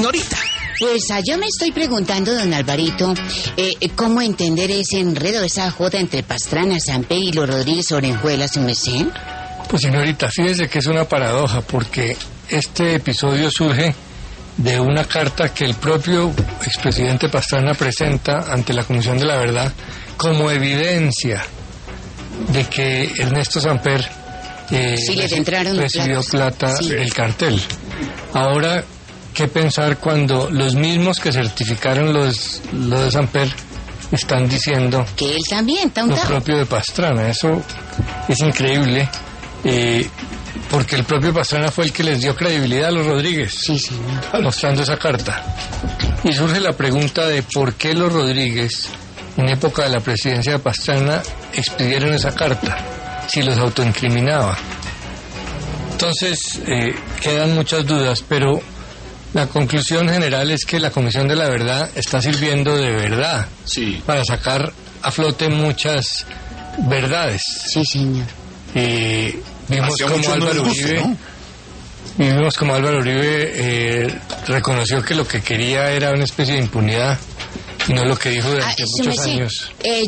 Norita. Pues yo me estoy preguntando, don Alvarito, ¿cómo entender ese enredo, esa joda entre Pastrana, Samper y los Rodríguez Orejuela, su merced? Pues señorita, fíjese que es una paradoja, porque este episodio surge de una carta que el propio expresidente Pastrana presenta ante la Comisión de la Verdad como evidencia de que Ernesto Samper recibió plata del cartel. Ahora, ¿qué pensar cuando los mismos que certificaron lo de Samper están diciendo que él también está lo propio de Pastrana? Eso es increíble, porque el propio Pastrana fue el que les dio credibilidad a los Rodríguez, mostrando esa carta. Y surge la pregunta de por qué los Rodríguez, en época de la presidencia de Pastrana, expidieron esa carta, si los autoincriminaba. Entonces, quedan muchas dudas, pero la conclusión general es que la Comisión de la Verdad está sirviendo de verdad para sacar a flote muchas verdades. Sí, señor. Vimos como Álvaro Uribe reconoció que lo que quería era una especie de impunidad y no lo que dijo durante muchos años.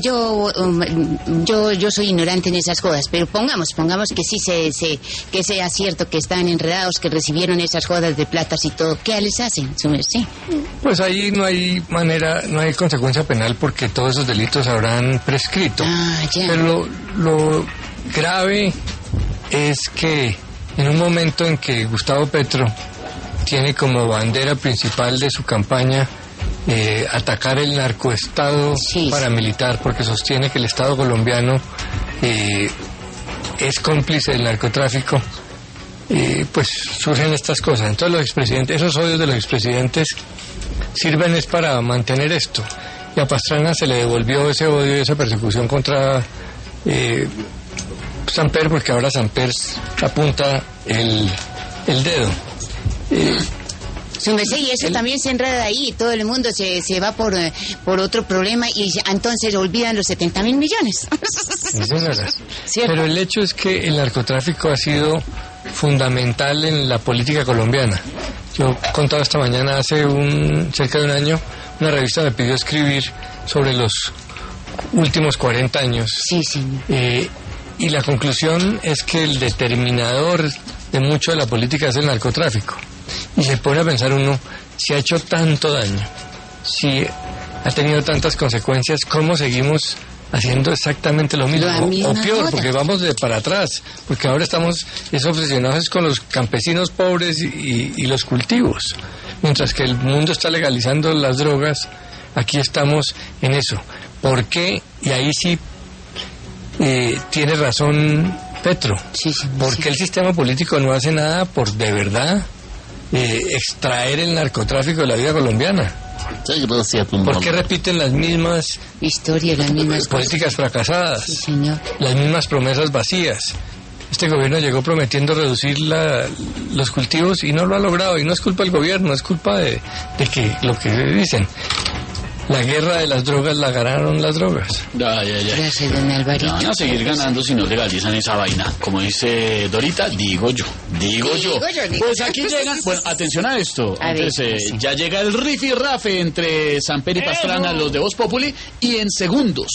Yo soy ignorante en esas jodas, pero pongamos que sí que sea cierto que están enredados, que recibieron esas jodas de platas y todo. ¿Qué les hacen, su merced? Pues ahí no hay consecuencia penal porque todos esos delitos habrán prescrito. Pero lo grave es que en un momento en que Gustavo Petro tiene como bandera principal de su campaña atacar el narcoestado paramilitar, porque sostiene que el Estado colombiano es cómplice del narcotráfico, pues surgen estas cosas. Entonces los expresidentes, esos odios de los expresidentes sirven es para mantener esto, y a Pastrana se le devolvió ese odio y esa persecución contra Samper, porque ahora Samper apunta el dedo. Su merced, y eso también se enreda ahí, todo el mundo se va por otro problema y entonces olvidan los 70.000 millones. Pero el hecho es que el narcotráfico ha sido fundamental en la política colombiana. Yo contaba esta mañana, hace cerca de un año, una revista me pidió escribir sobre los últimos 40 años. Y la conclusión es que el determinador de mucho de la política es el narcotráfico. Y se pone a pensar uno, si ha hecho tanto daño, si ha tenido tantas consecuencias, ¿cómo seguimos haciendo exactamente lo mismo? O peor, porque vamos para atrás, porque ahora estamos obsesionados con los campesinos pobres y los cultivos. Mientras que el mundo está legalizando las drogas, aquí estamos en eso. ¿Por qué? Y ahí sí tiene razón Petro. ¿Por qué el sistema político no hace nada por de verdad extraer el narcotráfico de la vida colombiana? ¿Por qué repiten las mismas historias, las mismas políticas fracasadas, las mismas promesas vacías? Este gobierno llegó prometiendo reducir los cultivos y no lo ha logrado, y no es culpa del gobierno, es culpa de que lo que dicen. La guerra de las drogas la ganaron las drogas. Gracias, don Alvarito. Van a seguir ganando si no legalizan esa vaina. Como dice Dorita, digo yo. Pues aquí llegan... Bueno, atención a esto. Ya llega el rifirrafe entre Samper y Pastrana, los de Voz Populi, y en segundos